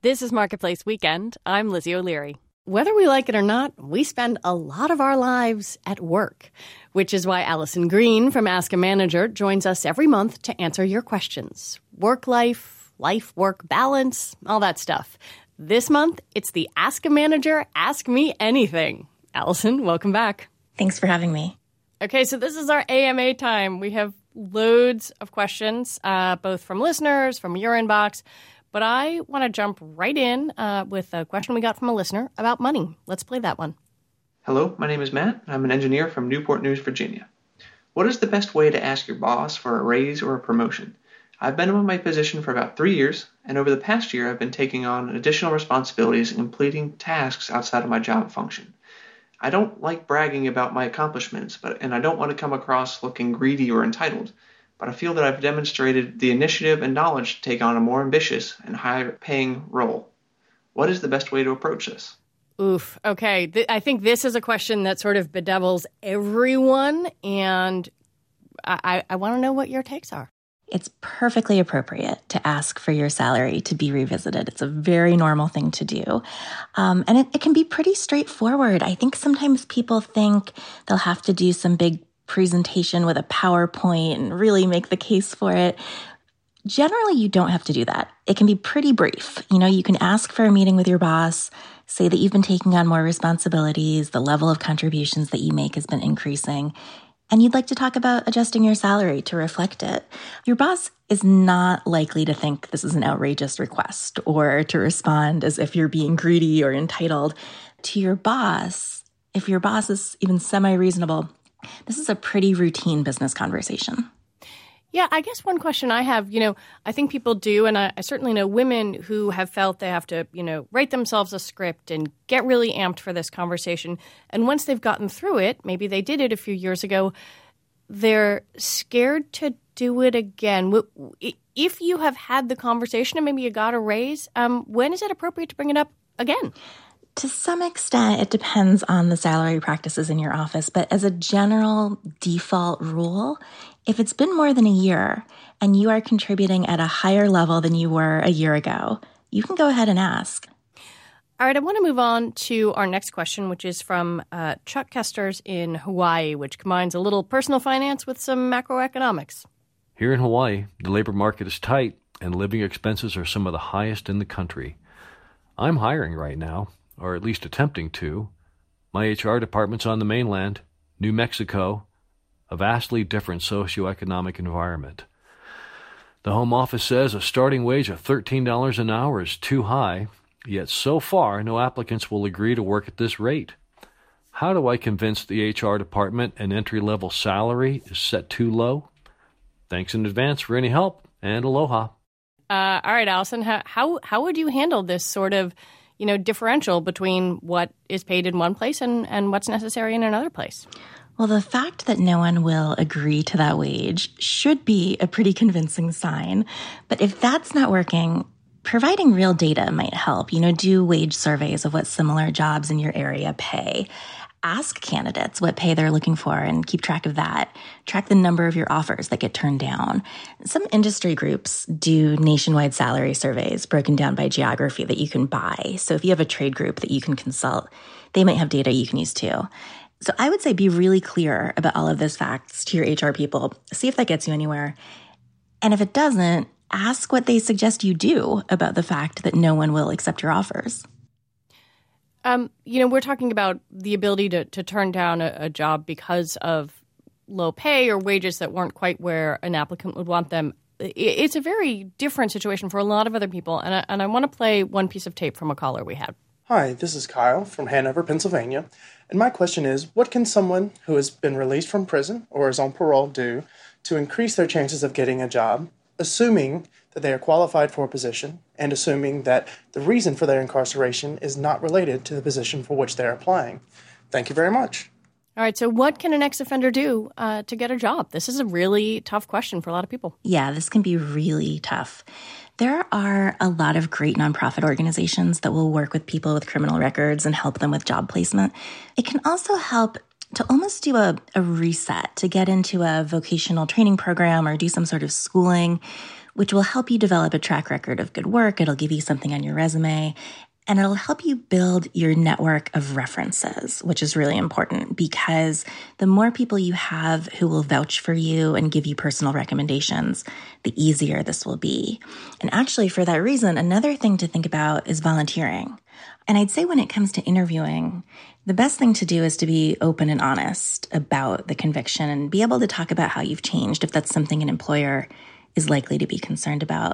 This is Marketplace Weekend. I'm Lizzie O'Leary. Whether we like it or not, we spend a lot of our lives at work, which is why Allison Green from Ask a Manager joins us every month to answer your questions. Work life, life-work balance, all that stuff. This month, it's the Ask a Manager, Ask Me Anything. Allison, welcome back. Thanks for having me. Okay, so this is our AMA time. We have loads of questions, both from listeners, from your inbox. But I want to jump right in with a question we got from a listener about money. Let's play that one. Hello, my name is Matt. I'm an engineer from Newport News, Virginia. What is the best way to ask your boss for a raise or a promotion? I've been in my position for about 3 years, and over the past year I've been taking on additional responsibilities and completing tasks outside of my job function. I don't like bragging about my accomplishments, and I don't want to come across looking greedy or entitled. But I feel that I've demonstrated the initiative and knowledge to take on a more ambitious and higher-paying role. What is the best way to approach this? Oof. Okay. I think this is a question that sort of bedevils everyone, and I want to know what your takes are. It's perfectly appropriate to ask for your salary to be revisited. It's a very normal thing to do. And it can be pretty straightforward. I think sometimes people think they'll have to do some big presentation with a PowerPoint and really make the case for it. Generally, you don't have to do that. It can be pretty brief. You can ask for a meeting with your boss, say that you've been taking on more responsibilities, the level of contributions that you make has been increasing, and you'd like to talk about adjusting your salary to reflect it. Your boss is not likely to think this is an outrageous request or to respond as if you're being greedy or entitled. To your boss, if your boss is even semi-reasonable, this is a pretty routine business conversation. Yeah, I guess one question I have, I think people do, and I certainly know women who have felt they have to, write themselves a script and get really amped for this conversation. And once they've gotten through it, maybe they did it a few years ago, they're scared to do it again. If you have had the conversation and maybe you got a raise, when is it appropriate to bring it up again? To some extent, it depends on the salary practices in your office, but as a general default rule, if it's been more than a year and you are contributing at a higher level than you were a year ago, you can go ahead and ask. All right, I want to move on to our next question, which is from Chuck Kesters in Hawaii, which combines a little personal finance with some macroeconomics. Here in Hawaii, the labor market is tight and living expenses are some of the highest in the country. I'm hiring right now, or at least attempting to. My HR department's on the mainland, New Mexico, a vastly different socioeconomic environment. The Home Office says a starting wage of $13 an hour is too high, yet so far no applicants will agree to work at this rate. How do I convince the HR department an entry-level salary is set too low? Thanks in advance for any help, and aloha. All right, Allison, how would you handle this sort of differential between what is paid in one place and what's necessary in another place? Well, the fact that no one will agree to that wage should be a pretty convincing sign. But if that's not working, providing real data might help. Do wage surveys of what similar jobs in your area pay. Ask candidates what pay they're looking for and keep track of that. Track the number of your offers that get turned down. Some industry groups do nationwide salary surveys broken down by geography that you can buy. So if you have a trade group that you can consult, they might have data you can use too. So I would say be really clear about all of those facts to your HR people. See if that gets you anywhere. And if it doesn't, ask what they suggest you do about the fact that no one will accept your offers. We're talking about the ability to turn down a job because of low pay or wages that weren't quite where an applicant would want them. It's a very different situation for a lot of other people. And I want to play one piece of tape from a caller we had. Hi, this is Kyle from Hanover, Pennsylvania. And my question is, what can someone who has been released from prison or is on parole do to increase their chances of getting a job, assuming that they are qualified for a position and assuming that the reason for their incarceration is not related to the position for which they're applying? Thank you very much. All right, so what can an ex-offender do to get a job? This is a really tough question for a lot of people. Yeah, this can be really tough. There are a lot of great nonprofit organizations that will work with people with criminal records and help them with job placement. It can also help to almost do a reset, to get into a vocational training program or do some sort of schooling which will help you develop a track record of good work. It'll give you something on your resume, and it'll help you build your network of references, which is really important because the more people you have who will vouch for you and give you personal recommendations, the easier this will be. And actually, for that reason, another thing to think about is volunteering. And I'd say when it comes to interviewing, the best thing to do is to be open and honest about the conviction and be able to talk about how you've changed if that's something an employer is likely to be concerned about.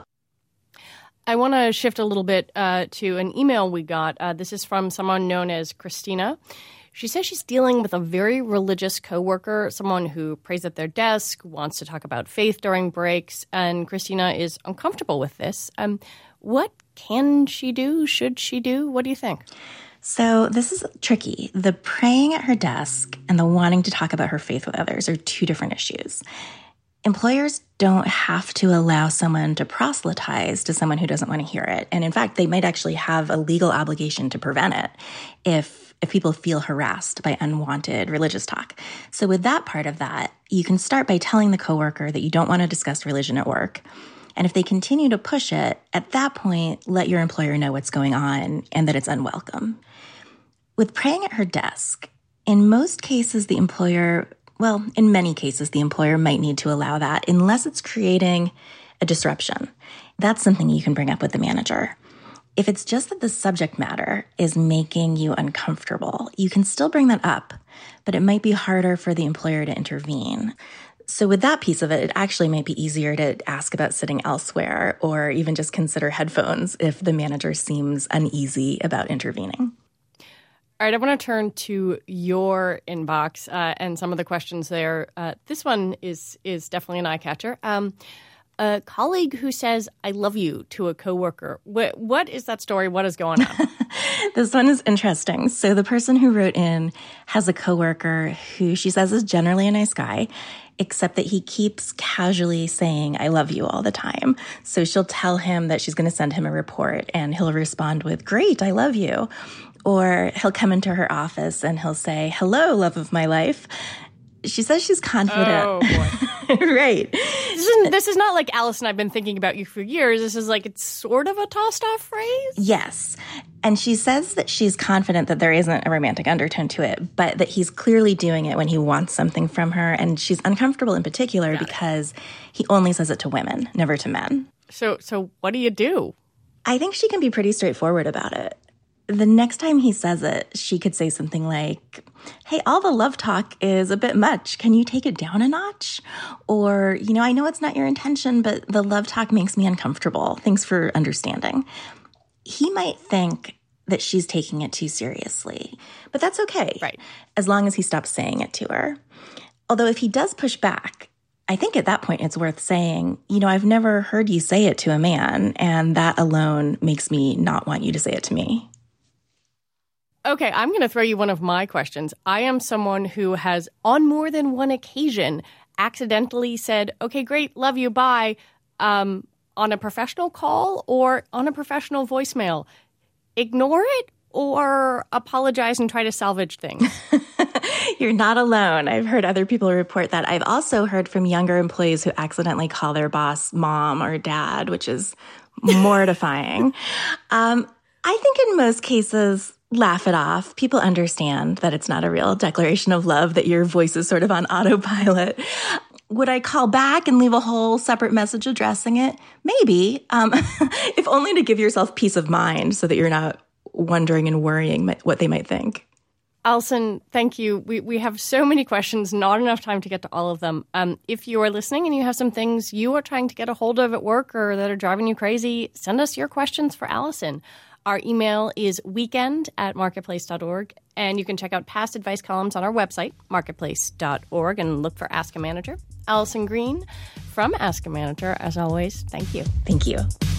I want to shift a little bit to an email we got. This is from someone known as Christina. She says she's dealing with a very religious coworker, someone who prays at their desk, wants to talk about faith during breaks, and Christina is uncomfortable with this. What can she do? Should she do? What do you think? So this is tricky. The praying at her desk and the wanting to talk about her faith with others are two different issues. Employers don't have to allow someone to proselytize to someone who doesn't want to hear it. And in fact, they might actually have a legal obligation to prevent it if people feel harassed by unwanted religious talk. So with that part of that, you can start by telling the coworker that you don't want to discuss religion at work. And if they continue to push it, at that point, let your employer know what's going on and that it's unwelcome. With praying at her desk, in most cases, the employer in many cases, the employer might need to allow that unless it's creating a disruption. That's something you can bring up with the manager. If it's just that the subject matter is making you uncomfortable, you can still bring that up, but it might be harder for the employer to intervene. So with that piece of it, it actually might be easier to ask about sitting elsewhere or even just consider headphones if the manager seems uneasy about intervening. All right, I want to turn to your inbox and some of the questions there. This one is definitely an eye catcher. A colleague who says, "I love you" to a coworker. What is that story? What is going on? This one is interesting. So the person who wrote in has a coworker who she says is generally a nice guy, except that he keeps casually saying, "I love you" all the time. So she'll tell him that she's going to send him a report, and he'll respond with, "Great, I love you." Or he'll come into her office and he'll say, "Hello, love of my life." She says she's confident. Oh, boy. Right. This is not like, "Allison, I've been thinking about you for years." This is like, it's sort of a tossed off phrase. Yes. And she says that she's confident that there isn't a romantic undertone to it, but that he's clearly doing it when he wants something from her. And she's uncomfortable in particular because he only says it to women, never to men. So what do you do? I think she can be pretty straightforward about it. The next time he says it, she could say something like, "Hey, all the love talk is a bit much. Can you take it down a notch?" Or, "I know it's not your intention, but the love talk makes me uncomfortable. Thanks for understanding." He might think that she's taking it too seriously, but that's okay. Right. As long as he stops saying it to her. Although if he does push back, I think at that point it's worth saying, "I've never heard you say it to a man, and that alone makes me not want you to say it to me." Okay, I'm going to throw you one of my questions. I am someone who has, on more than one occasion, accidentally said, "Okay, great, love you, bye," on a professional call or on a professional voicemail. Ignore it or apologize and try to salvage things? You're not alone. I've heard other people report that. I've also heard from younger employees who accidentally call their boss mom or dad, which is mortifying. I think in most cases, laugh it off. People understand that it's not a real declaration of love, that your voice is sort of on autopilot. Would I call back and leave a whole separate message addressing it? Maybe, if only to give yourself peace of mind so that you're not wondering and worrying what they might think. Allison, thank you. We have so many questions, not enough time to get to all of them. If you are listening and you have some things you are trying to get a hold of at work or that are driving you crazy, send us your questions for Allison. Our email is weekend@marketplace.org, and you can check out past advice columns on our website, marketplace.org, and look for Ask a Manager. Allison Green from Ask a Manager, as always, thank you. Thank you.